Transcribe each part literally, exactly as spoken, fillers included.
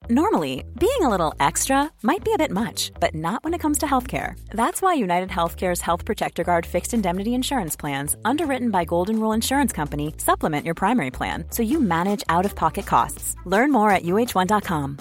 Normally, being a little extra might be a bit much, but not when it comes to healthcare. That's why United Healthcare's Health Protector Guard fixed indemnity insurance plans, underwritten by Golden Rule Insurance Company, supplement your primary plan so you manage out-of-pocket costs. Learn more at u h one dot com.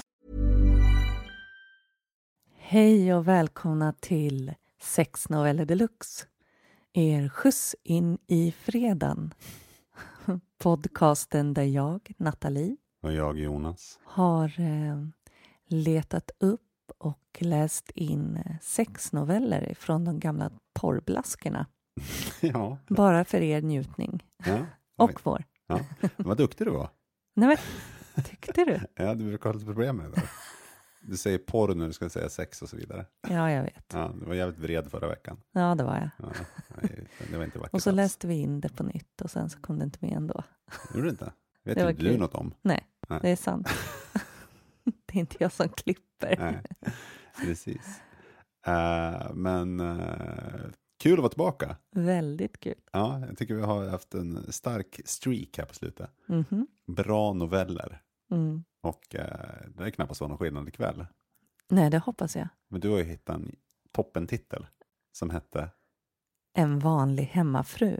Hej och välkomna till Sexnoveller Deluxe. Er skjuts in i fredagen. Podcasten där jag, Nathalie, och jag, Jonas, har eh, letat upp och läst in sexnoveller från de gamla porrblaskorna. Ja. Bara för er njutning. Ja, och vår. Ja. Vad duktig du var. Nej, men, tyckte du? Ja, du brukar ha lite problem med det. Du säger porr när du ska säga sex och så vidare. Ja, jag vet. Ja, du var jävligt vred förra veckan. Ja, det var jag. Ja, nej, det var inte vackert. Och så alls. läste vi in det på nytt och sen så kom det inte med ändå. Gjorde du inte? Vet Det var inte du kul. något om? Nej, Nej. det är sant. Det är inte jag som klipper. Nej, precis. Uh, men uh, kul att vara tillbaka. Väldigt kul. Ja, jag tycker vi har haft en stark streak här på slutet. Mhm. Bra noveller. Mm. Och uh, det är knappast var någon skillnad ikväll. Nej, det hoppas jag. Men du har ju hittat en toppentitel som hette En vanlig hemmafru.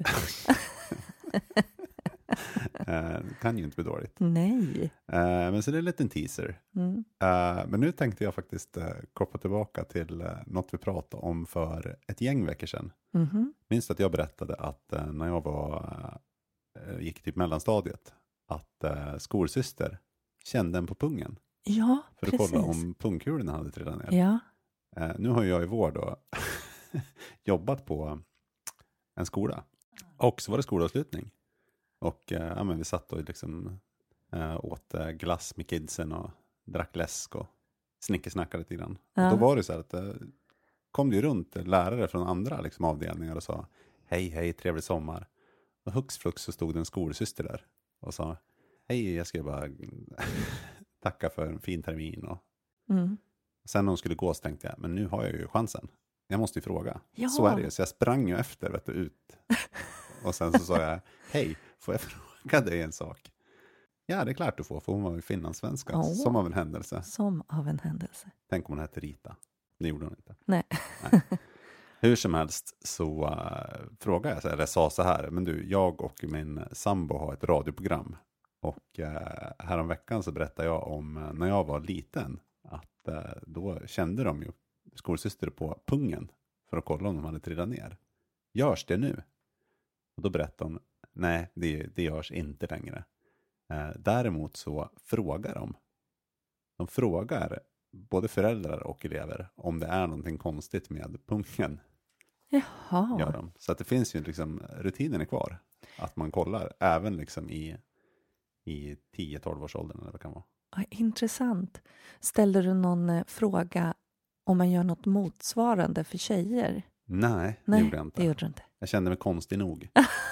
uh, kan ju inte bli dåligt. Nej. Uh, men så det är en liten teaser. Mm. Uh, men nu tänkte jag faktiskt uh, koppla tillbaka till uh, något vi pratade om för ett gäng veckor sedan. Mhm. Minns att jag berättade att uh, när jag var uh, gick typ mellanstadiet att uh, skolsyster kände en på pungen Ja, för att precis. kolla om pungkulorna hade trillat ner. Ja. Uh, nu har jag i vår då jobbat på en skola. Och så var det skolavslutning. Och uh, ja, men vi satt och liksom uh, åt uh, glass med kidsen och drack läsk och snickesnackade lite grann. Ja. Och då var det så här att uh, kom det ju runt lärare från andra liksom, avdelningar och sa hej, hej, trevlig sommar. Och hux flux så stod det en skolsyster där och sa hej, jag ska bara tacka för en fin termin. Och Mm. sen när hon skulle gå så tänkte jag, men nu har jag ju chansen. Jag måste ju fråga. Ja. Så är det ju. Så jag sprang ju efter, vet du, ut. Och sen så sa jag, hej, får jag fråga dig en sak? Ja, det är klart du får, för hon var ju finlandssvenska. Oh. Som av en händelse. Som av en händelse. Tänk om hon hette Rita. Det gjorde hon inte. Nej. Nej. Hur som helst så uh, frågade jag, så här, eller sa så här, men du, jag och min sambo har ett radioprogram. Och uh, häromveckan så berättade jag om uh, när jag var liten. Att uh, då kände de ju skolsyster på pungen för att kolla om de hade trillat ner. Görs det nu? Och då berättade hon, nej, det, det görs inte längre. Uh, däremot så frågar de. De frågar både föräldrar och elever om det är någonting konstigt med pungen. Jaha. Gör de. Så att det finns ju liksom, rutinen är kvar. Att man kollar även liksom i, i tio tolv års åldern eller vad det kan vara. Ja, intressant. Ställde du någon eh, fråga om man gör något motsvarande för tjejer? Nej, det Nej, gjorde jag inte. det gjorde du inte. Jag kände mig konstig nog.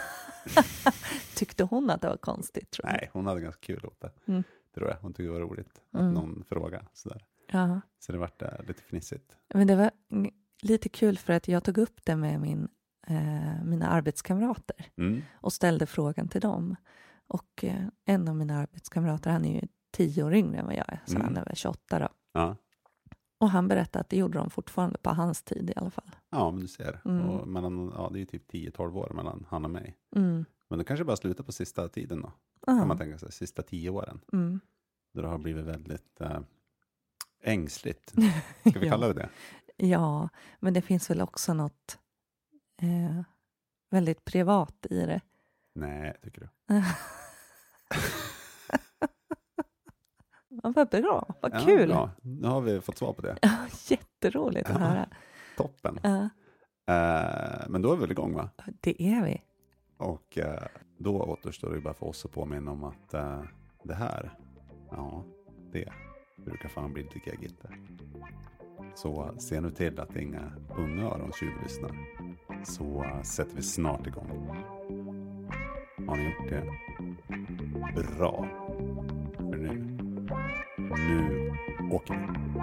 Tyckte hon att det var konstigt, tror jag? Nej, hon hade ganska kul åt det. Mm. Tror jag. Hon tyckte det var roligt att Mm. någon frågade sådär. Ja. Så det vart äh, lite fnissigt. Men det var mm, lite kul för att jag tog upp det med min, eh, mina arbetskamrater Mm. och ställde frågan till dem. Och eh, en av mina arbetskamrater, han är ju tio år yngre än vad jag är, så Mm. han är väl tjugoåtta då. Ja. Och han berättade att det gjorde de fortfarande på hans tid i alla fall. Ja, men du ser. Mm. Och mellan, ja, det är ju typ tio tolv år mellan han och mig. Mm. Men det kanske bara slutar på sista tiden då. Ja. Kan man tänka sig. Sista tio åren. Mm. Då det har blivit väldigt äh, ängsligt. Ska vi Ja. kalla det det? Ja, men det finns väl också något eh, väldigt privat i det. Nej, tycker du? Ja, vad bra, vad Ja, kul. bra. Nu har vi fått svar på det. Ja, jätteroligt att Ja. höra. Toppen. Ja, Eh, men då är vi väl igång, va? det är vi. Och eh, då återstår det ju bara för oss att påminna om att eh, det här, ja, det brukar fan bli lite geggigt. Så se nu till att inga unga öron tjuvlyssnar. Så uh, sätter vi snart igång. Har ni gjort det? Bra. För nu, nu åker vi.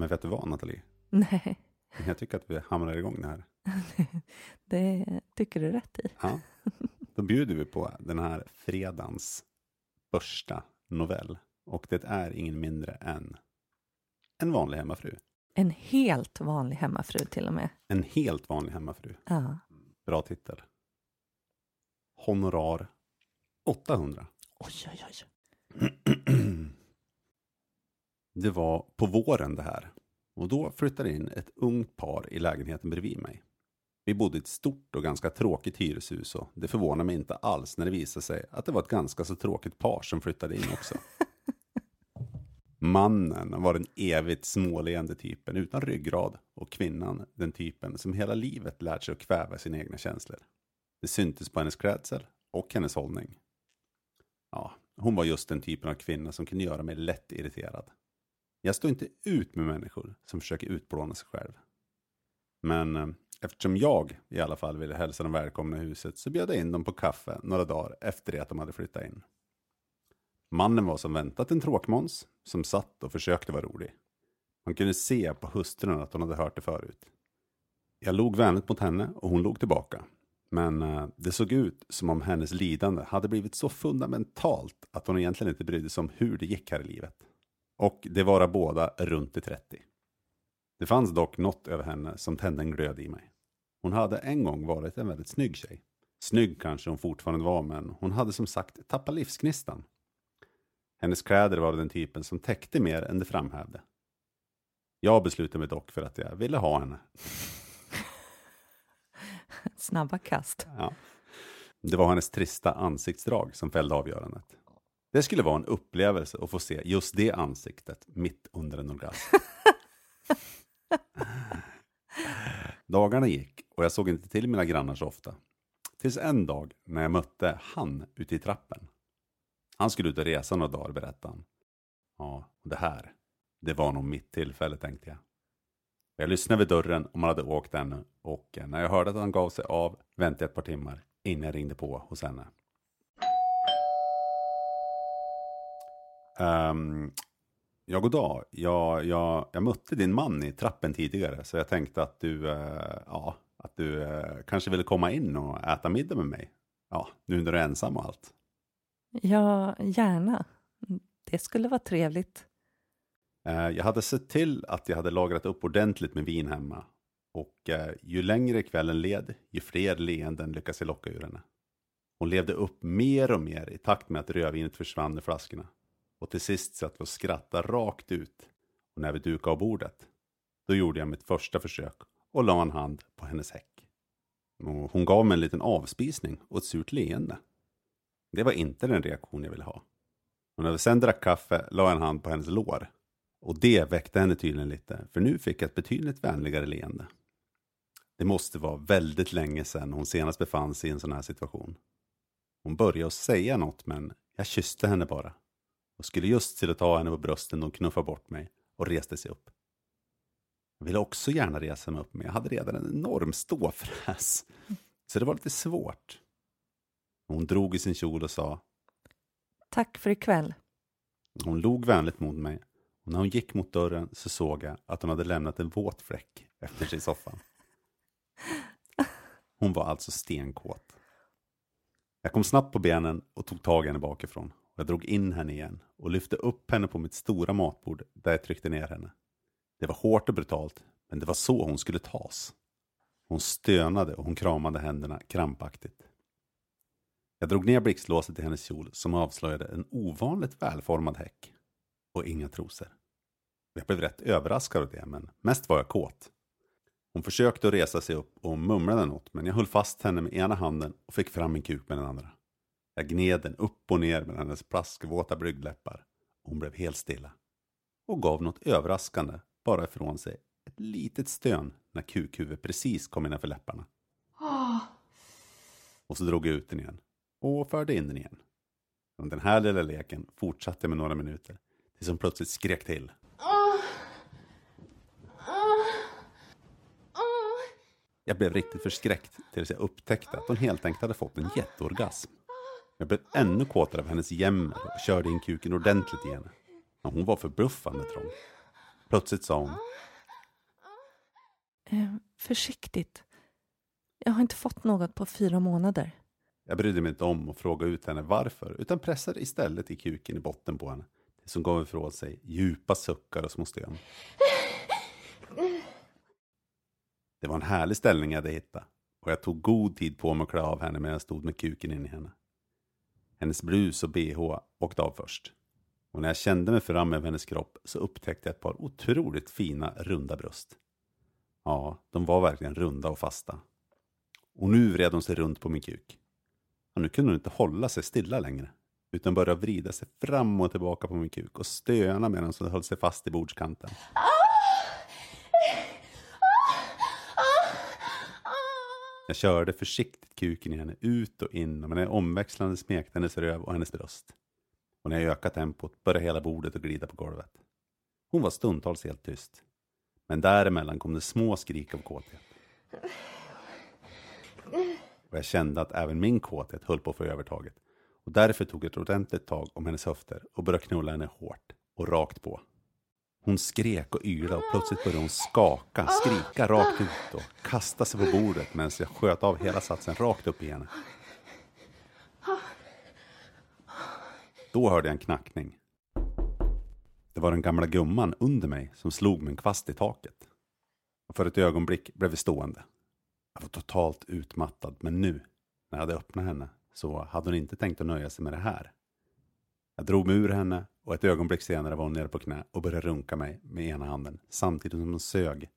Men vet du vad, Nathalie? Nej. Jag tycker att vi hamnar igång det här. Det tycker du rätt i. Ja. Då bjuder vi på den här fredagens första novell. Och det är ingen mindre än en vanlig hemmafru. En helt vanlig hemmafru till och med. En helt vanlig hemmafru. Ja. Bra titel. Honorar åttahundra. Oj, oj, oj. Det var på våren det här. Och då flyttade in ett ungt par i lägenheten bredvid mig. Vi bodde i ett stort och ganska tråkigt hyreshus och det förvånar mig inte alls när det visade sig att det var ett ganska så tråkigt par som flyttade in också. Mannen var den evigt småleende typen utan ryggrad och kvinnan den typen som hela livet lärt sig att kväva sina egna känslor. Det syntes på hennes klädsel och hennes hållning. Ja, hon var just den typen av kvinna som kunde göra mig lätt irriterad. Jag står inte ut med människor som försöker utplåna sig själv. Men eh, eftersom jag i alla fall ville hälsa dem välkomna i huset så bjöd jag in dem på kaffe några dagar efter det att de hade flyttat in. Mannen var som väntat en tråkmåns som satt och försökte vara rolig. Man kunde se på hustrun att hon hade hört det förut. Jag log vänligt mot henne och hon log tillbaka. Men eh, det såg ut som om hennes lidande hade blivit så fundamentalt att hon egentligen inte brydde sig om hur det gick här i livet. Och det var båda runt i trettio. Det fanns dock något över henne som tände en glöd i mig. Hon hade en gång varit en väldigt snygg tjej. Snygg kanske hon fortfarande var, men hon hade som sagt tappat livsgnistan. Hennes kläder var den typen som täckte mer än det framhävde. Jag beslutade mig dock för att jag ville ha henne. Snabba kast. Ja. Det var hennes trista ansiktsdrag som fällde avgörandet. Det skulle vara en upplevelse att få se just det ansiktet mitt under en orgasm. Dagarna gick och jag såg inte till mina grannar så ofta. Tills en dag när jag mötte han ute i trappen. Han skulle ut och resa några dagar, berättade han. Ja, och det här, det var nog mitt tillfälle, tänkte jag. Jag lyssnade vid dörren om han hade åkt ännu. Och när jag hörde att han gav sig av väntade jag ett par timmar innan jag ringde på hos henne. Um, ja, god dag. Jag, jag, jag mötte din man i trappen tidigare. Så jag tänkte att du, uh, ja, att du uh, kanske ville komma in och äta middag med mig. Ja, nu när du är ensam och allt. Ja, gärna. Det skulle vara trevligt. Uh, jag hade sett till att jag hade lagrat upp ordentligt med vin hemma. Och uh, ju längre kvällen led, ju fler leenden lyckades jag locka ur henne. Hon levde upp mer och mer i takt med att rödvinet försvann i flaskorna. Och till sist satt vi och skrattade rakt ut. Och när vi dukade av bordet, då gjorde jag mitt första försök och la en hand på hennes häck. Och hon gav mig en liten avspisning och ett surt leende. Det var inte den reaktion jag ville ha. Och när vi sen drack kaffe la jag en hand på hennes lår. Och det väckte henne tydligen lite, för nu fick jag ett betydligt vänligare leende. Det måste vara väldigt länge sedan hon senast befann sig i en sån här situation. Hon började att säga något, men jag kysste henne bara. Och skulle just till att ta henne på brösten och knuffa bort mig och reste sig upp. Jag ville också gärna resa mig upp, men jag hade redan en enorm ståfräs. Så det var lite svårt. Hon drog i sin kjol och sa: Tack för ikväll. Hon log vänligt mot mig. Och när hon gick mot dörren så såg jag att hon hade lämnat en våt fläck efter sig i soffan. Hon var alltså stenkåt. Jag kom snabbt på benen och tog tag i henne bakifrån. Jag drog in henne igen och lyfte upp henne på mitt stora matbord där jag tryckte ner henne. Det var hårt och brutalt, men det var så hon skulle tas. Hon stönade och hon kramade händerna krampaktigt. Jag drog ner blixtlåset i hennes kjol som avslöjade en ovanligt välformad häck. Och inga trosor. Jag blev rätt överraskad av det, men mest var jag kåt. Hon försökte att resa sig upp och mumlade något, men jag höll fast henne med ena handen och fick fram min kuk med den andra. Jag gned den upp och ner med hennes plaskvåta blygdläppar. Hon blev helt stilla. Och gav något överraskande bara ifrån sig ett litet stön när kukhuvudet precis kom innanför läpparna. Oh. Och så drog jag ut den igen. Och förde in den igen. Och den här lilla leken fortsatte med några minuter. Tills hon plötsligt skrek till. Oh. Oh. Oh. Jag blev riktigt förskräckt tills jag upptäckte att hon helt enkelt hade fått en jätteorgasm. Jag blev ännu kåtare av hennes jämmer och körde in kuken ordentligt i henne. Men hon var förbluffande trång. Plötsligt sa hon. Eh, försiktigt. Jag har inte fått något på fyra månader. Jag brydde mig inte om att fråga ut henne varför, utan pressade istället i kuken i botten på henne. Det som gav ifrån sig djupa suckar och små stön. Det var en härlig ställning jag hade hittat. Och jag tog god tid på mig att klä av henne medan jag stod med kuken in i henne. Hennes blus och B H åkte av först. Och när jag kände mig fram över hennes kropp så upptäckte jag ett par otroligt fina runda bröst. Ja, de var verkligen runda och fasta. Och nu vred hon sig runt på min kuk. Och nu kunde hon inte hålla sig stilla längre. Utan började vrida sig fram och tillbaka på min kuk och stöna medan hon höll sig fast i bordskanten. Jag körde försiktigt kuken i henne ut och in och med en omväxlande smekte hennes röv och hennes bröst. Och när jag ökade tempot började hela bordet att glida på golvet. Hon var stundtals helt tyst. Men däremellan kom det små skrik av kåthet. Och jag kände att även min kåthet höll på att få övertaget. Och därför tog jag ett ordentligt tag om hennes höfter och började knulla henne hårt och rakt på. Hon skrek och ylade och plötsligt började hon skaka, skrika rakt ut och kasta sig på bordet medan jag sköt av hela satsen rakt upp i henne. Då hörde jag en knackning. Det var den gamla gumman under mig som slog med en kvast i taket. Och för ett ögonblick blev vi stående. Jag var totalt utmattad, men nu, när jag hade öppnat henne, så hade hon inte tänkt att nöja sig med det här. Jag drog mig ur henne och ett ögonblick senare var hon nere på knä och började runka mig med ena handen, samtidigt som hon sög.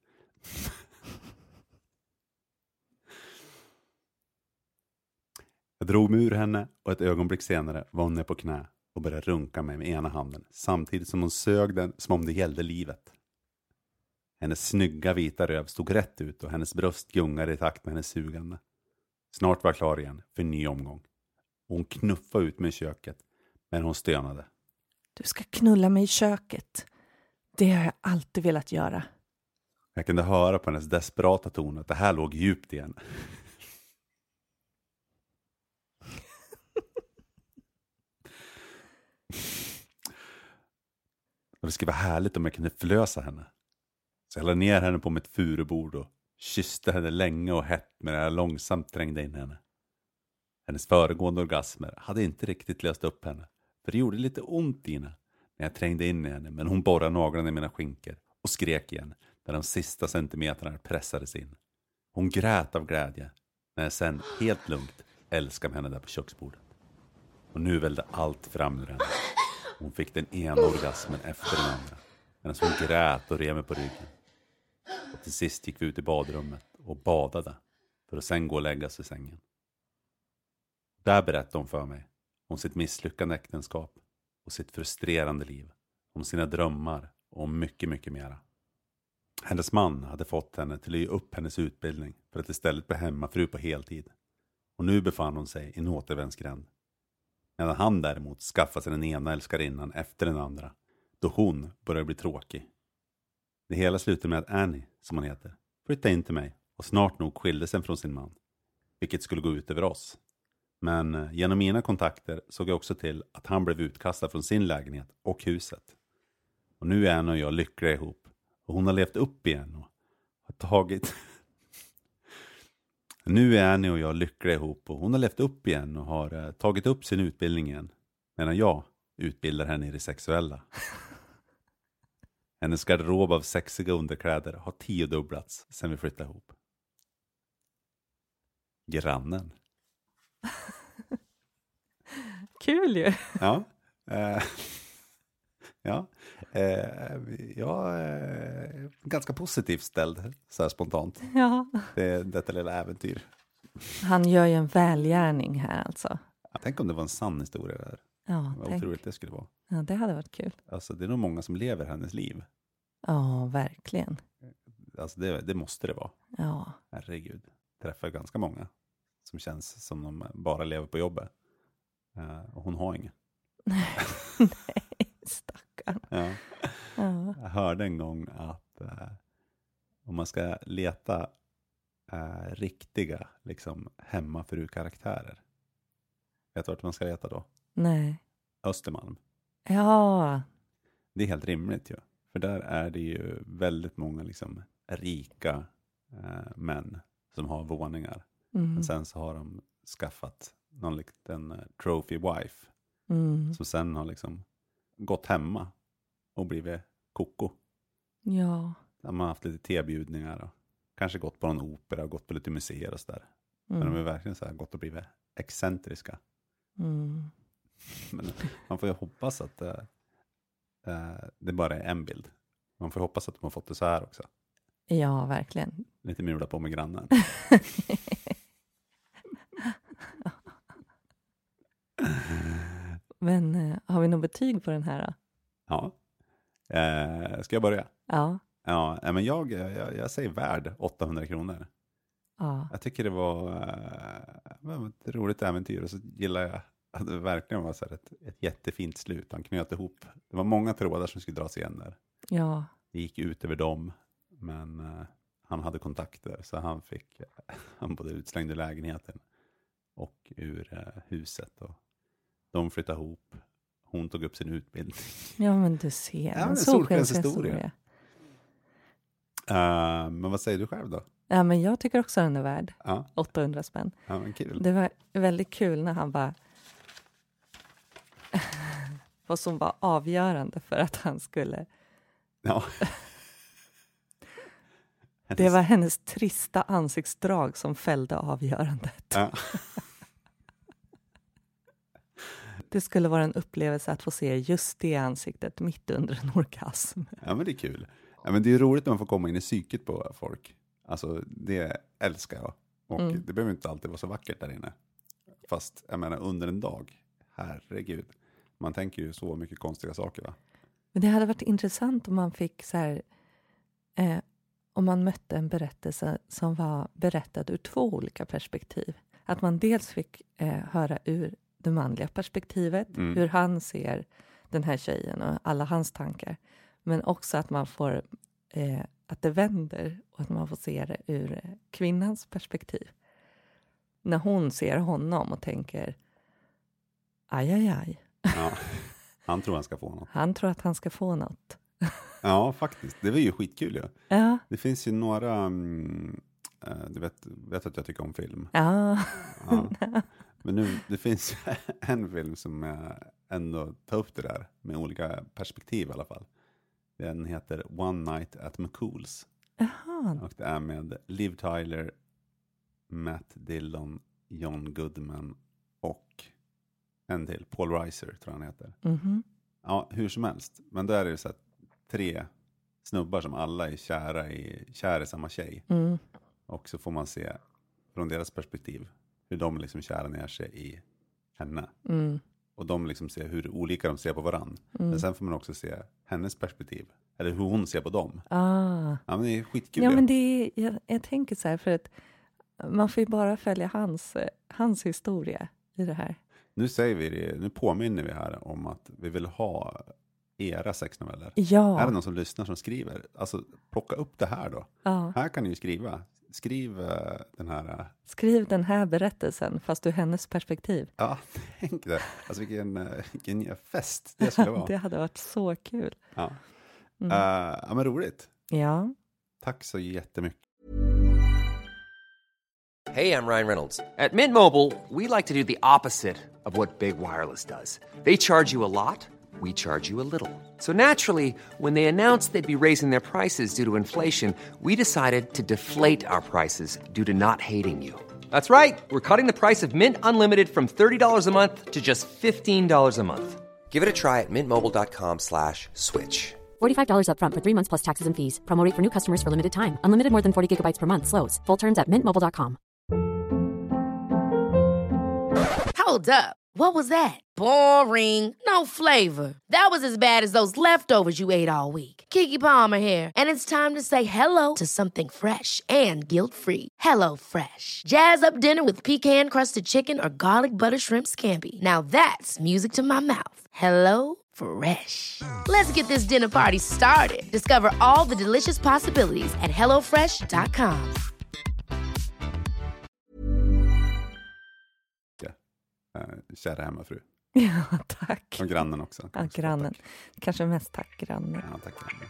Jag drog mig ur henne och ett ögonblick senare var hon nere på knä och började runka mig med ena handen, samtidigt som hon sög den som om det gällde livet. Hennes snygga vita röv stod rätt ut och hennes bröst gungade i takt med hennes sugande. Snart var jag klar igen för en ny omgång. Och hon knuffade ut mig i köket, men hon stönade. Du ska knulla mig i köket. Det har jag alltid velat göra. Jag kunde höra på hennes desperata ton att det här låg djupt igen. Och det skulle vara härligt om jag kunde förlösa henne. Så jag lade ner henne på mitt furubord och kysste henne länge och hett med det jag långsamt trängde in henne. Hennes föregående orgasmer hade inte riktigt löst upp henne. För det gjorde lite ont i henne när jag trängde in i henne. Men hon borrade naglarna i mina skinkor och skrek igen när de sista centimeterna pressades in. Hon grät av glädje när jag sen helt lugnt älskade henne där på köksbordet. Och nu välde allt fram ur henne. Hon fick den ena orgasmen efter den andra. Medan hon grät och rev mig på ryggen. Och till sist gick vi ut i badrummet och badade. För att sen gå och lägga sig i sängen. Där berättade hon för mig om sitt misslyckande äktenskap och sitt frustrerande liv. Om sina drömmar och om mycket, mycket mera. Hennes man hade fått henne till att ge upp hennes utbildning för att istället bli hemmafru på heltid. Och nu befann hon sig i en återvändsgränd. Medan han däremot skaffade sig den ena älskarinnan efter den andra. Då hon började bli tråkig. Det hela slutade med att Annie, som hon heter, flyttade in till mig och snart nog skilde sig från sin man. Vilket skulle gå ut över oss. Men genom mina kontakter såg jag också till att han blev utkastad från sin lägenhet och huset. Och nu är Annie och jag lyckliga ihop. Och hon har levt upp igen och har tagit... nu är Annie och jag lyckliga ihop och hon har levt upp igen och har uh, tagit upp sin utbildning igen. Medan jag utbildar henne i det sexuella. Hennes garderob av sexiga underkläder har tiodubblats sedan vi flyttade ihop. Grannen. Kul ju. Ja. Eh, ja. Eh, jag är ganska positivt ställd så här spontant. Ja. Det, detta lilla äventyr. Han gör ju en välgärning här alltså. Tänk om det var en sann historia där. Ja, Vad tänk. otroligt det skulle vara. Ja, det hade varit kul. Alltså det är nog många som lever hennes liv. Ja, verkligen. Alltså det, det måste det vara. Ja. Herregud. Träffar ganska många som känns som de bara lever på jobbet. Uh, och hon har inget. Nej, stackarn. Ja. Ja. Jag hörde en gång att uh, om man ska leta uh, riktiga liksom, hemmafru-karaktärer. Vet du vart man ska leta då? Nej. Östermalm. Ja. Det är helt rimligt ju. För där är det ju väldigt många liksom rika eh, män som har våningar. Mm. Men sen så har de skaffat någon liten uh, trophy wife. Mm. Som sen har liksom gått hemma och blivit koko. Ja. De har haft lite tebjudningar och kanske gått på någon opera och gått på lite museer och sådär. Mm. Men de är verkligen så här gått och blivit excentriska. Mm. Men man får ju hoppas att uh, uh, det bara är en bild. Man får hoppas att de har fått det så här också. Ja, verkligen. Lite mula på med grannen. Men eh, har vi något betyg på den här då? Ja. Eh, ska jag börja? Ja. Ja, eh, men jag, jag, jag säger värd åttahundra kronor. Ja. Jag tycker det var eh, ett roligt äventyr och så gillar jag att det verkligen var så här ett, ett jättefint slut. Han knöt ihop. Det var många trådar som skulle dras igen där. Ja. Det gick ut över dem, men eh, han hade kontakter så han fick han både utslängd i lägenheten och ur eh, huset och de flyttade ihop. Hon tog upp sin utbildning. Ja, men du ser. Ja, En en solskenshistoria. solskenshistoria. Uh, men vad säger du själv då? Ja, men jag tycker också den är värd Ja, åttahundra spänn. ja men kul. Det var väldigt kul när han bara vad som var avgörande för att han skulle. Ja. Det var hennes trista ansiktsdrag som fällde avgörandet. Ja. Det skulle vara en upplevelse att få se just det ansiktet mitt under en orgasm. Ja, men det är kul. Ja, men det är roligt när man får komma in i psyket på folk. Alltså, det älskar jag. Och Mm. det behöver inte alltid vara så vackert där inne. Fast, jag menar, under en dag. Herregud. Man tänker ju så mycket konstiga saker, va? Men det hade varit intressant om man fick så här, eh, om man mötte en berättelse som var berättad ur två olika perspektiv. Att man dels fick eh, höra ur det manliga perspektivet, Mm. hur han ser den här tjejen och alla hans tankar. Men också att man får, eh, att det vänder och att man får se det ur eh, kvinnans perspektiv. När hon ser honom och tänker, aj, aj, aj. Ja. Han tror han ska få något. Han tror att han ska få något. Ja, faktiskt. Det var ju skitkul, ja. Ja, Det finns ju några... Mm, eh, du vet, vet att jag tycker om film. ja. Ja. Men nu, det finns en film som eh, ändå tar upp det där med olika perspektiv i alla fall. Den heter One Night at McCool's. Jaha. Och det är med Liv Tyler, Matt Dillon, John Goodman och en till, Paul Reiser tror jag han heter. Mhm. Ja, hur som helst. Men där är det så att tre snubbar som alla är kära i, kära i samma tjej. Mm. Och så får man se från deras perspektiv hur de liksom kärar ner sig i henne. Mm. Och de liksom ser hur olika de ser på varann. Mm. Men sen får man också se hennes perspektiv. Eller hur hon ser på dem. Ah. Ja, men det är skitkul. Ja, Ja, men det är, jag, jag tänker så här, för att man får ju bara följa hans, eh, hans historia i det här. Nu säger vi det, nu påminner vi här om att vi vill ha era sexnoveller. Är det Ja, någon som lyssnar som skriver? Alltså plocka upp det här då. ja. Här kan ni ju skriva. Skriv uh, den här... Uh, Skriv den här berättelsen fast ur hennes perspektiv. ja, tänk det. Alltså vilken, uh, vilken fest det skulle vara. Det hade varit så kul. Ja. Mm. Uh, ja, men roligt. Ja. Tack så jättemycket. Hey, I'm Ryan Reynolds. At Mint Mobile, we like to do the opposite of what Big Wireless does. They charge you a lot, we charge you a little. So naturally, when they announced they'd be raising their prices due to inflation, we decided to deflate our prices due to not hating you. That's right. We're cutting the price of Mint Unlimited from thirty dollars a month to just fifteen dollars a month. Give it a try at mintmobile.com slash switch. forty-five dollars up front for three months plus taxes and fees. Promo rate for new customers for limited time. Unlimited more than forty gigabytes per month. Slows full terms at mint mobile dot com. Hold up. What was that? Boring. No flavor. That was as bad as those leftovers you ate all week. Keke Palmer here, and it's time to say hello to something fresh and guilt-free. Hello Fresh. Jazz up dinner with pecan-crusted chicken or garlic butter shrimp scampi. Now that's music to my mouth. Hello Fresh. Let's get this dinner party started. Discover all the delicious possibilities at hello fresh dot com. Uh, kära hemmafru. Ja, tack. Och grannen också. Ja, grannen. Tack. Kanske mest tack, grannen. Ja, tack grannen.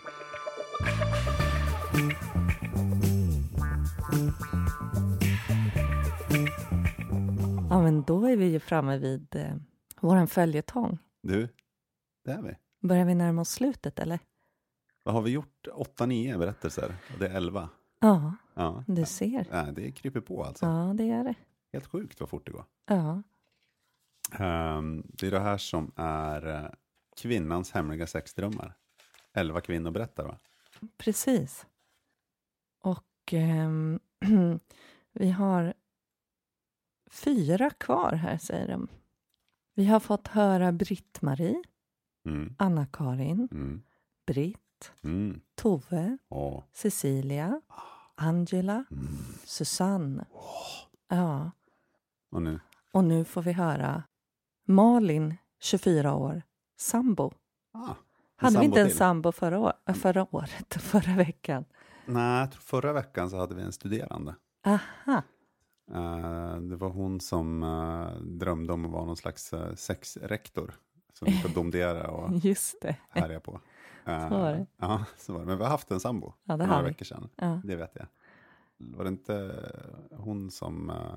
Ja, men då är vi ju framme vid eh, våran följetong. Du, det är vi. Börjar vi närma oss slutet, eller? Vad har vi gjort? åtta nio berättelser. Och det är elva. Ja, Ja. du ser. Ja, det kryper på alltså. Ja, det är det. Helt sjukt vad fort det går. Ja, Um, det är det här som är uh, kvinnans hemliga sexdrömmar. Elva kvinnor berättar, va? precis. Och ehm, vi har fyra kvar här, säger de. Vi har fått höra Britt-Marie, Mm. Anna-Karin, Mm. Britt, Mm. Tove, Åh. Cecilia, Angela, Mm. Susanne. Ja, Och nu. och nu får vi höra Malin, tjugofyra år, sambo. Ah, Hade vi inte en till. sambo förra, år, äh, förra året, förra veckan? Nej, jag tror förra veckan så hade vi en studerande. Aha, Uh, det var hon som uh, drömde om att vara någon slags uh, sexrektor. Som vi får domdera och just det. härja på. Uh, Så var det. Ja, så var det. Men vi har haft en sambo Ja, det några har vi. veckor sedan. Ja. Det vet jag. Var det inte hon som uh,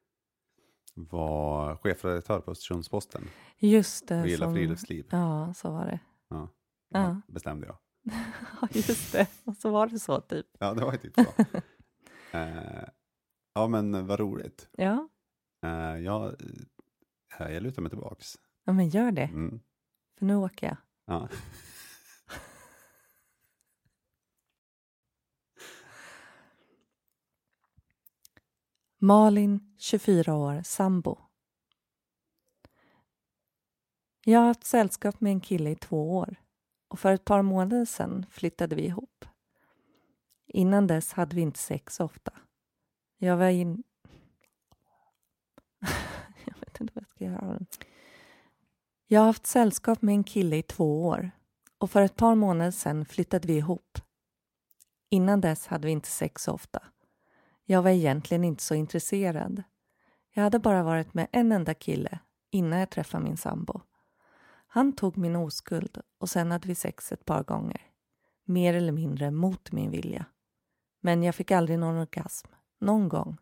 var chefredaktör på Östersundsposten? Just det. Och gillar som- friluftsliv. Ja, så var det. Ja. Ja. Bestämde jag. Ja, just det. Och så var det så, typ. Ja, det var ju typ så. uh, ja, men vad roligt. Ja, Uh, jag, uh, jag lutar mig tillbaks. ja men gör det. Mm. För nu åker jag. Ja. Malin, tjugofyra år, sambo. Jag har haft sällskap med en kille i två år. Och för ett par månader sedan flyttade vi ihop. Innan dess hade vi inte sex ofta. Jag var in... jag vet inte vad jag ska göra. Jag har haft sällskap med en kille i två år. Och för ett par månader sedan flyttade vi ihop. Innan dess hade vi inte sex ofta. Jag var egentligen inte så intresserad. Jag hade bara varit med en enda kille innan jag träffade min sambo. Han tog min oskuld och sen hade vi sex ett par gånger. Mer eller mindre mot min vilja. Men jag fick aldrig någon orgasm. Någon gång.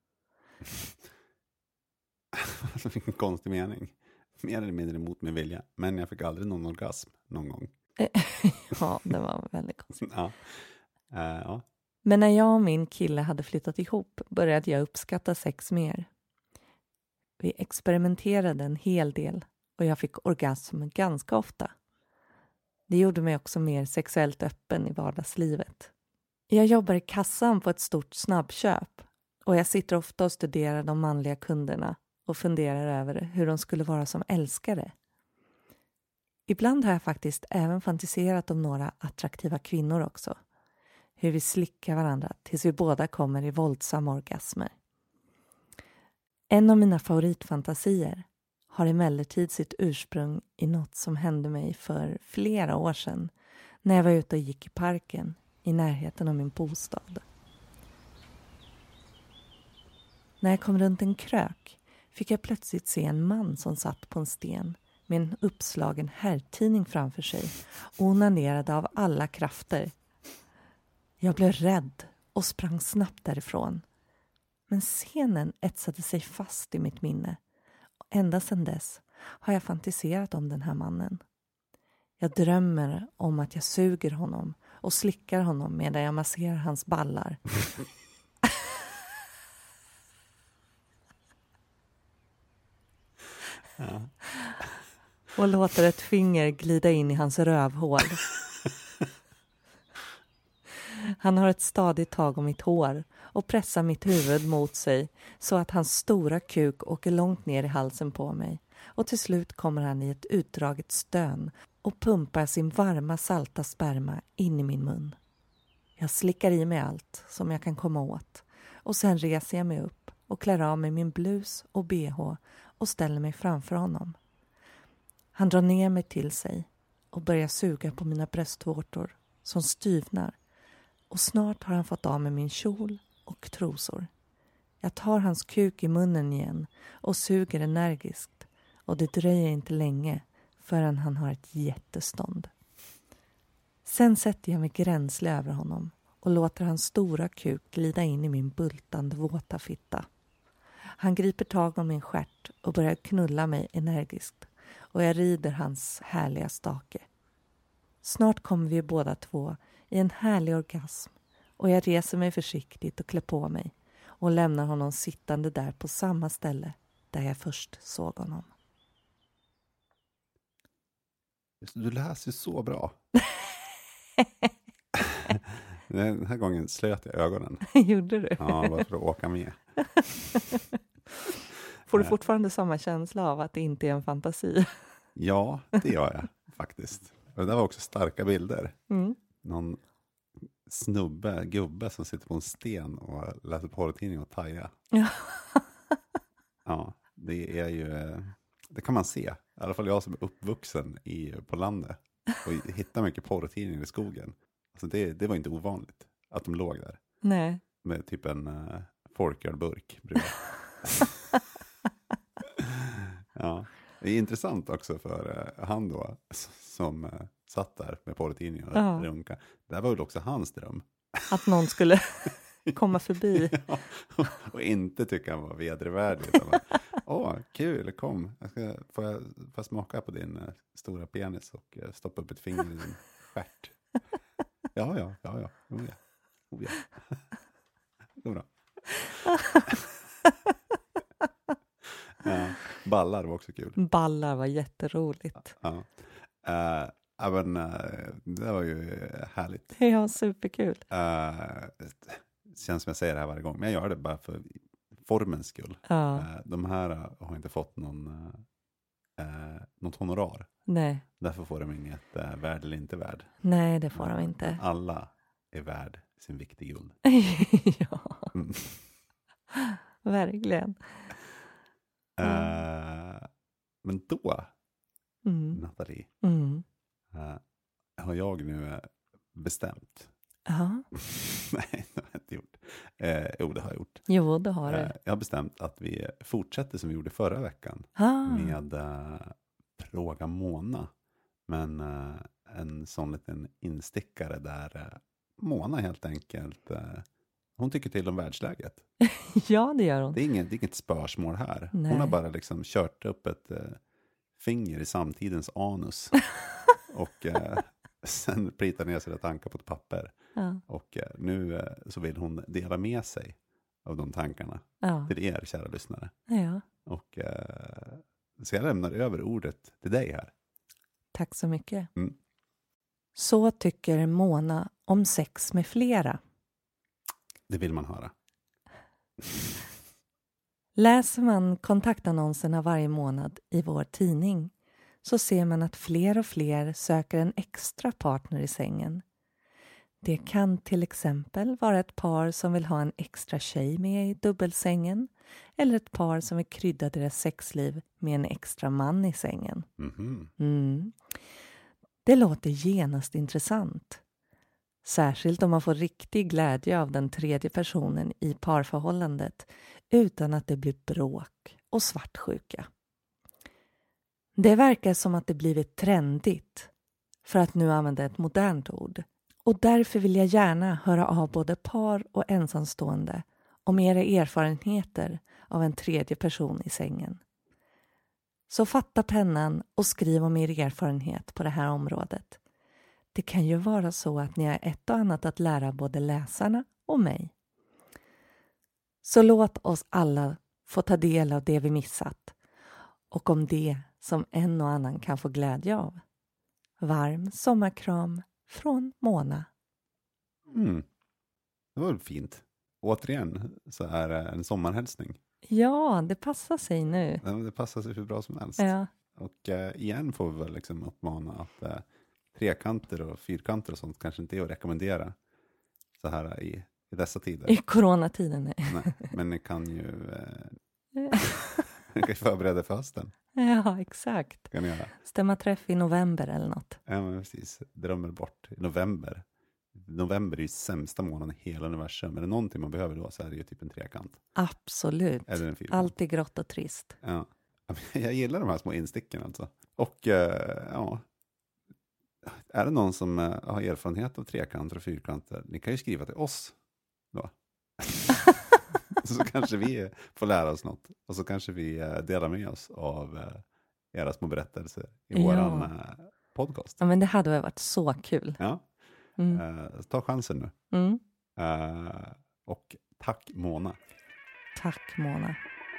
Vilken konstig mening. Mer eller mindre mot min vilja. Men jag fick aldrig någon orgasm någon gång. Ja, det var väldigt konstigt. Ja. Uh, ja. Men när jag och min kille hade flyttat ihop började jag uppskatta sex mer. Vi experimenterade en hel del och jag fick orgasm ganska ofta. Det gjorde mig också mer sexuellt öppen i vardagslivet. Jag jobbar i kassan på ett stort snabbköp och jag sitter ofta och studerar de manliga kunderna och funderar över hur de skulle vara som älskare. Ibland har jag faktiskt även fantiserat om några attraktiva kvinnor också. Hur vi slickar varandra tills vi båda kommer i våldsamma orgasmer. En av mina favoritfantasier har emellertid sitt ursprung i något som hände mig för flera år sedan när jag var ute och gick i parken i närheten av min bostad. När jag kom runt en krök fick jag plötsligt se en man som satt på en sten med en uppslagen herrtidning framför sig och onanerade av alla krafter. Jag blev rädd och sprang snabbt därifrån. Men scenen etsade sig fast i mitt minne. Och ända sedan dess har jag fantiserat om den här mannen. Jag drömmer om att jag suger honom och slickar honom medan jag masserar hans ballar. Ja. Och låter ett finger glida in i hans rövhål. Han har ett stadigt tag om mitt hår och pressar mitt huvud mot sig så att hans stora kuk åker långt ner i halsen på mig. Och till slut kommer han i ett utdraget stön och pumpar sin varma salta sperma in i min mun. Jag slickar i mig allt som jag kan komma åt och sen reser jag mig upp och klär av mig min blus och bh och ställer mig framför honom. Han drar ner mig till sig och börjar suga på mina bröstvårtor som styvnar. Och snart har han fått av mig min kjol och trosor. Jag tar hans kuk i munnen igen och suger energiskt. och det dröjer inte länge förrän han har ett jättestånd. Sen sätter jag mig gränslig över honom och låter hans stora kuk glida in i min bultande våta fitta. Han griper tag om min stjärt och börjar knulla mig energiskt och jag rider hans härliga stake. Snart kommer vi båda två i en härlig orgasm och jag reser mig försiktigt och klär på mig och lämnar honom sittande där på samma ställe där jag först såg honom. Du läser ju så bra. Den här gången slöt jag ögonen. Gjorde du? Ja, bara för att åka med. Får du fortfarande samma känsla av att det inte är en fantasi? Ja, det gör jag faktiskt. Och det där var också starka bilder. Mm. Någon snubbe, gubbe som sitter på en sten och läser porrtidning och taja. Ja. Ja, det är ju, det kan man se. I alla fall jag som är uppvuxen i, på landet och hittar mycket porrtidningar i skogen. Alltså det, det var inte ovanligt att de låg där. Nej. Med typ en uh, folkölburk bredvid. Ja, det är intressant också för uh, han då som uh, satt där med porrtidningen och ja. runka. Det var väl också hans dröm. Att någon skulle komma förbi. Ja, och inte tycka han var vedervärdig. Åh, kul, kom. Jag ska, får, jag, får jag smaka på din uh, stora penis och uh, stoppa upp ett finger i din stjärt? Ja, ja, ja, ja. Oh, ja. Oh, ja. Det var bra. Ja, ballar var också kul. Ballar var jätteroligt. Ja. Uh, även, uh, det var ju härligt. Ja, superkul. Uh, känns som jag säger det här varje gång. Men jag gör det bara för formens skull. Ja. Uh, de här uh, har inte fått någon, uh, något honorar. Nej. Därför får de inget uh, värd eller inte värd. Nej, det får de inte. Alla är värd sin vikt i guld. Ja. Mm. Verkligen. Uh, men då, Mm. Nathalie, Mm. uh, har jag nu uh, bestämt. Ja. Nej, det har jag inte gjort. Uh, jo, det har jag gjort. Jo, det har du. Uh, jag har bestämt att vi fortsätter som vi gjorde förra veckan. Ah. Med uh, Fråga Mona. Men uh, en sån liten instickare där uh, Mona helt enkelt... Uh, hon tycker till om världsläget. Ja, det gör hon. Det är inget, det är inget spörsmål här. Nej. Hon har bara liksom kört upp ett uh, finger i samtidens anus. och uh, sen plitar ner sina tankar på ett papper. Ja. Och uh, nu uh, så vill hon dela med sig av de tankarna. Ja. Till er, kära lyssnare. Ja. Och uh, så jag lämnar över ordet till dig här. Tack så mycket. Mm. Så tycker Mona om sex med flera. Det vill man höra. Läser man kontaktannonserna varje månad i vår tidning så ser man att fler och fler söker en extra partner i sängen. Det kan till exempel vara ett par som vill ha en extra tjej med i dubbelsängen eller ett par som vill krydda deras sexliv med en extra man i sängen. Mm-hmm. Mm. Det låter genast intressant. Särskilt om man får riktig glädje av den tredje personen i parförhållandet utan att det blir bråk och svartsjuka. Det verkar som att det blivit trendigt, för att nu använda ett modernt ord. Och därför vill jag gärna höra av både par och ensamstående om era erfarenheter av en tredje person i sängen. Så fatta pennan och skriv om er erfarenhet på det här området. Det kan ju vara så att ni har ett och annat att lära både läsarna och mig. Så låt oss alla få ta del av det vi missat och om det som en och annan kan få glädje av. Varm sommarkram från Mona. Mm. Det var fint. Återigen så är det en sommarhälsning. Ja, det passar sig nu. Det passar sig hur bra som helst. Ja. Och uh, igen får vi väl liksom uppmana att uh, trekanter och fyrkanter och sånt kanske inte är att rekommendera så här i, i dessa tider. I coronatiden. Nej. Nej, men ni kan ju uh, ni kan förbereda för hösten. Ja, exakt. Kan ni göra. Stämma träff i november eller något. Ja, men precis. Drömmer bort i november. November är ju sämsta månaden i hela universum. Är det någonting man behöver då så är det ju typ en trekant. Absolut. Eller en fyrkant. Allt är grått och trist. Ja. Jag gillar de här små insticken alltså. Och eh, ja, är det någon som eh, har erfarenhet av trekanter och fyrkanter, ni kan ju skriva till oss då. Så kanske vi får lära oss något. Och så kanske vi eh, delar med oss av eh, era små berättelser i Ja. våran eh, podcast. Ja, men det hade väl varit så kul. Ja, Mm. eh, ta chansen nu. Mm. Eh, och tack Mona. Tack Mona.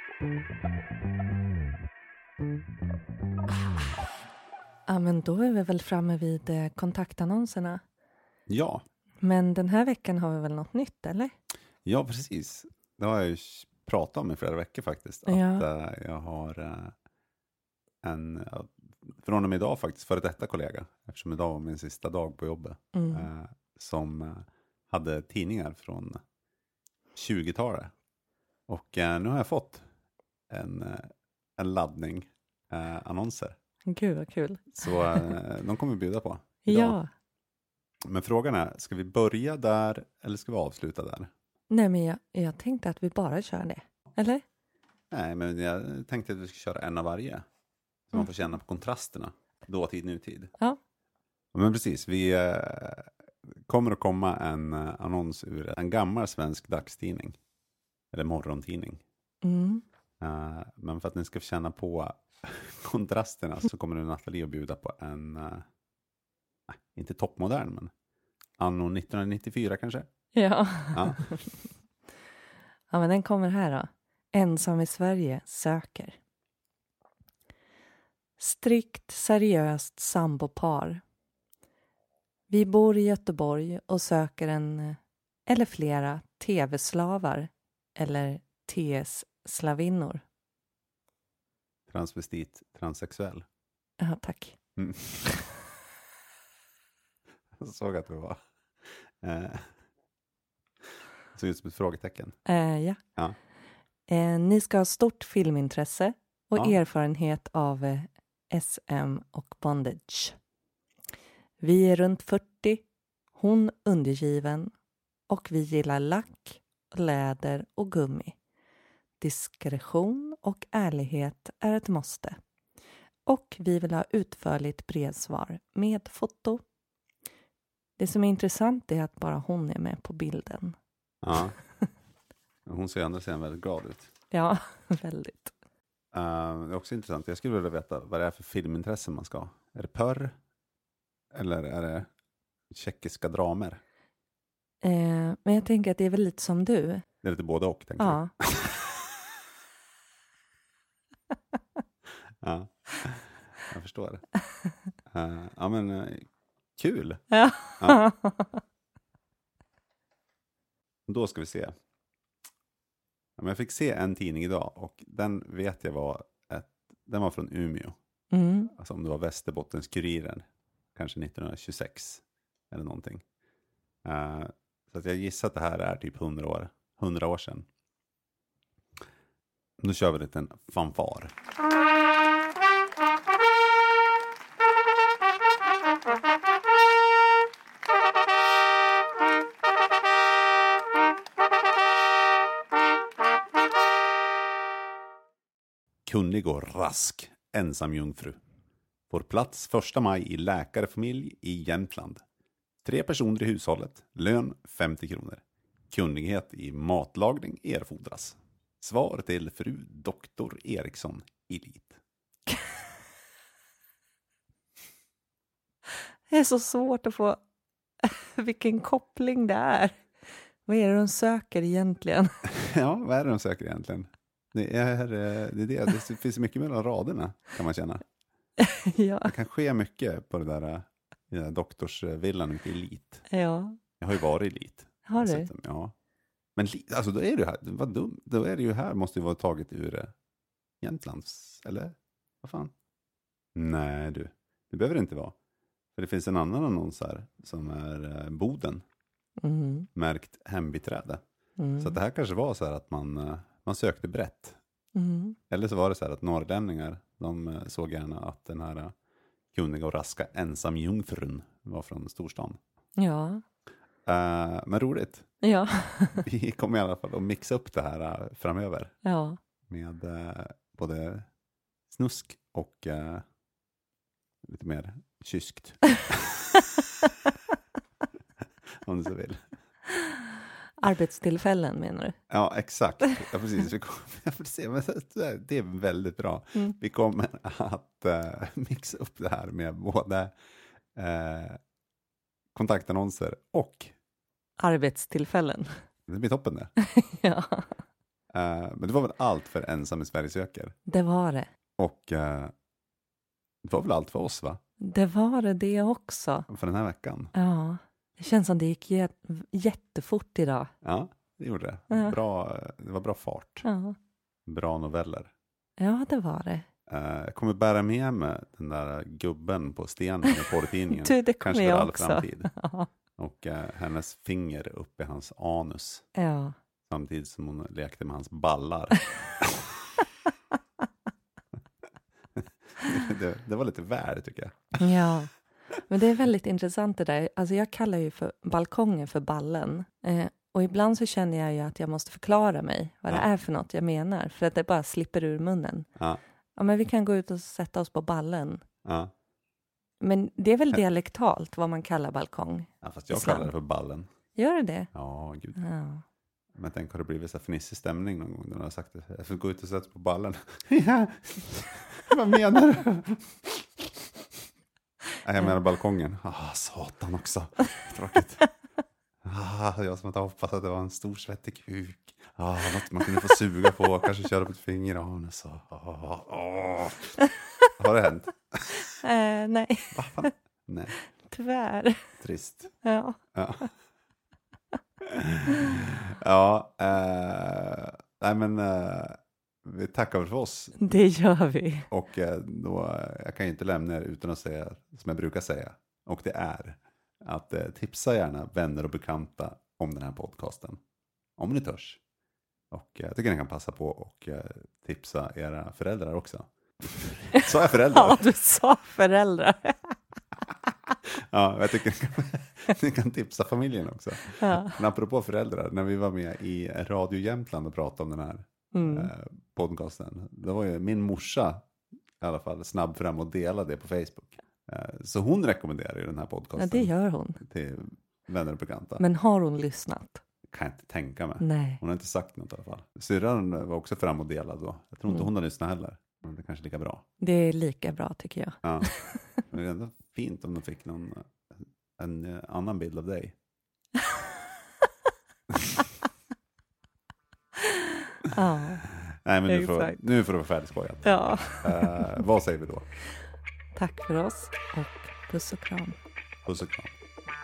Ja, men då är vi väl framme vid eh, kontaktannonserna. Ja, Men den här veckan har vi väl något nytt, eller? ja precis. Det har jag ju pratat om i flera veckor faktiskt. Att Ja. eh, jag har eh, en, eh, från och med idag faktiskt, före detta kollega. Eftersom idag var min sista dag på jobbet. Mm. Eh, som eh, hade tidningar från tjugotalet. Och eh, nu har jag fått en, eh, en laddning eh, annonser. Gud vad kul. Så eh, de kommer vi bjuda på idag. Ja. Men frågan är, ska vi börja där eller ska vi avsluta där? Nej, men jag, jag tänkte att vi bara kör det. Eller? Nej, men jag tänkte att vi ska köra en av varje. Så man får känna på kontrasterna. Dåtid, nutid. Ja. Men precis, vi eh, kommer att komma en eh, annons ur en gammal svensk dagstidning. Eller morgontidning. Mm. Uh, men för att ni ska känna på kontrasterna så kommer nu Nathalie att bjuda på en, uh, nej, inte toppmodern, men anno nittonhundranittiofyra kanske. Ja. Ja. Ja, men den kommer här då. Ensam i Sverige söker. Strikt seriöst sambopar. Vi bor i Göteborg och söker en eller flera tv-slavar eller T S-slavinnor. Transvestit, transsexuell. Ja, tack. Mm. Jag såg att det var uh, såg ut som ett frågetecken. Eh, ja. Ja. Eh, ni ska ha stort filmintresse och Ja. erfarenhet av eh, S M och bondage. Vi är runt fyrtio, hon undergiven och vi gillar lack, läder och gummi. Diskretion och ärlighet är ett måste. Och vi vill ha utförligt brevsvar med foto. Det som är intressant är att bara hon är med på bilden. Ja. Hon ser andra sidan väldigt glad ut. Ja, väldigt. Uh, det är också intressant. Jag skulle vilja veta vad det är för filmintresse man ska ha. Är det porr? Eller är det tjeckiska dramer? Eh, men jag tänker att det är väl lite som du. Det är lite både och, tänker Ja. jag. Ja, jag förstår. Uh, ja, men uh, kul. Ja. Ja. Då ska vi se. Ja, men jag fick se en tidning idag och den vet jag var ett, den var från Umeå. Mm. Alltså om det var Västerbottens-Kuriren. Kanske nittonhundratjugosex eller någonting. Uh, så att jag gissar att det här är typ hundra år. hundra år sedan. Då kör vi en liten fanfar. Kunnig och rask, ensam jungfru. Får plats första maj i läkarfamilj i Jämtland. Tre personer i hushållet, lön femtio kronor. Kunnighet i matlagning erfordras. Svar till fru doktor Eriksson, Elit. Det är så svårt att få vilken koppling det är. Vad är det de söker egentligen? Ja, vad är det de söker egentligen? Det är det, är det. Det finns mycket mellan raderna, kan man känna. Ja. Det kan ske mycket på det där, det där doktorsvillan ute i Elit. Ja. Jag har ju varit i Elit. Har du? Dessutom, ja. Men alltså då är det här, vad dumt. Då är det ju här, måste ju vara taget ur eh, Jämtlands, eller? Vad fan? Nej du, det behöver det inte vara. För det finns en annan annons här som är eh, Boden. Mm. Märkt hembiträde. Mm. Så att det här kanske var så här att man, eh, man sökte brett. Mm. Eller så var det så här att norrlänningar, de eh, såg gärna att den här eh, kunniga och raska ensamjungfrun var från storstan. Ja. Uh, men roligt. Ja. Vi kommer i alla fall att mixa upp det här uh, framöver. Ja. Med uh, både snusk och uh, lite mer kyskt. Om du så vill. Arbetstillfällen menar du? Ja, exakt. Ja, precis. Vi kommer, jag får se, men det är väldigt bra. Mm. Vi kommer att uh, mixa upp det här med både uh, kontaktannonser och arbetstillfällen. Det blir toppen det. Ja. Uh, men det var väl allt för Ensam i Sverige söker. Det var det. Och uh, det var väl allt för oss, va? Det var det, det också. För den här veckan. Ja. Det känns som det gick jät- jättefort idag. Ja, det gjorde det. Ja. Bra, det var bra fart. Ja. Bra noveller. Ja, det var det. Uh, jag kommer bära med mig den där gubben på stenen i porrtidningen. Du, det kommer Kanske jag för all också. framtid. Ja. Och uh, hennes finger upp i hans anus. Ja. Samtidigt som hon lekte med hans ballar. det, det var lite värd, tycker jag. Ja. Men det är väldigt intressant det där. Alltså jag kallar ju för balkongen för ballen. Eh, och ibland så känner jag ju att jag måste förklara mig vad Ja. det är för något jag menar. För att det bara slipper ur munnen. Ja. Ja, men vi kan gå ut och sätta oss på ballen. Ja. Men det är väl dialektalt vad man kallar balkong. Ja, fast jag Island. kallar det för ballen. Gör det det? Ja, gud. Ja. Men tänk, har det blivit så fnissig stämning någon gång när du har sagt det? Jag får gå ut och sätta på ballen. Ja. Vad menar du? Nej, jag menar balkongen. Ah, satan också. Tråkigt. Ah, jag som inte hoppas att det var en stor svettig kuk. Ah, något man kunde få suga på. Kanske köra på ett finger. Ah, så. Ah, ah. Har det hänt? Eh, nej, Va fan? Nej, tyvärr. trist. Ja. Ja. Ja, eh, nej men eh, vi tackar för oss. Det gör vi. Och eh, då, jag kan ju inte lämna er utan att säga som jag brukar säga. Och det är att eh, tipsa gärna vänner och bekanta om den här podcasten. Om ni törs. Och eh, jag tycker ni kan passa på och eh, tipsa era föräldrar också. Så är föräldrar. Ja, du sa föräldrar. Ja, jag tycker ni kan, ni kan tipsa familjen också. Ja. Men apropå föräldrar, när vi var med i Radio Jämtland och pratade om den här Mm. eh, podcasten. Det var ju min morsa i alla fall snabb fram och delade det på Facebook. Eh, så hon rekommenderar ju den här podcasten. Ja, det gör hon. Till vänner och bekanta. Men har hon lyssnat? Kan jag inte tänka mig. Nej. Hon har inte sagt något i alla fall. Syrran var också fram och delad då. Jag tror inte Mm. hon har lyssnat heller. Men det är kanske lika bra. Det är lika bra tycker jag. Ja. Men det är ändå fint om de fick någon en annan bild av dig. Ja. Nej, men nu får, Exakt. nu får det vara färdigskojat. Ja. Uh, vad säger vi då? Tack för oss och puss och kram. Puss och kram.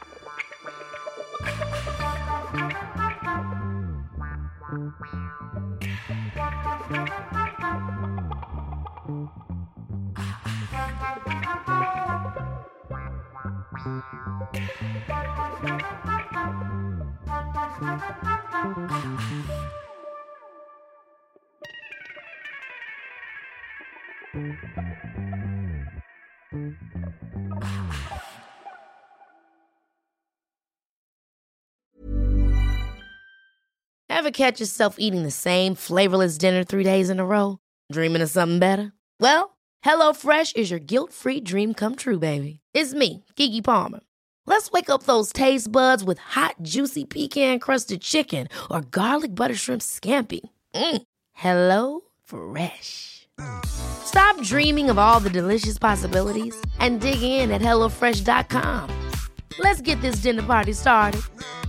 Ever catch yourself eating the same flavorless dinner three days in a row? Dreaming of something better? Well, HelloFresh is your guilt-free dream come true, baby. It's me, Keke Palmer. Let's wake up those taste buds with hot, juicy pecan-crusted chicken or garlic butter shrimp scampi. Mm. Hello Fresh. Stop dreaming of all the delicious possibilities and dig in at hello fresh dot com. Let's get this dinner party started.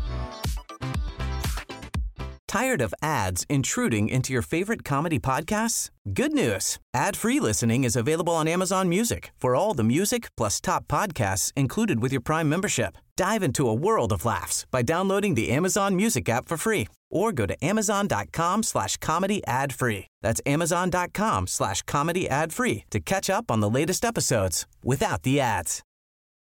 Tired of ads intruding into your favorite comedy podcasts? Good news. Ad-free listening is available on Amazon Music for all the music plus top podcasts included with your Prime membership. Dive into a world of laughs by downloading the Amazon Music app for free or go to amazon.com slash comedy ad free. That's amazon.com slash comedy ad free to catch up on the latest episodes without the ads.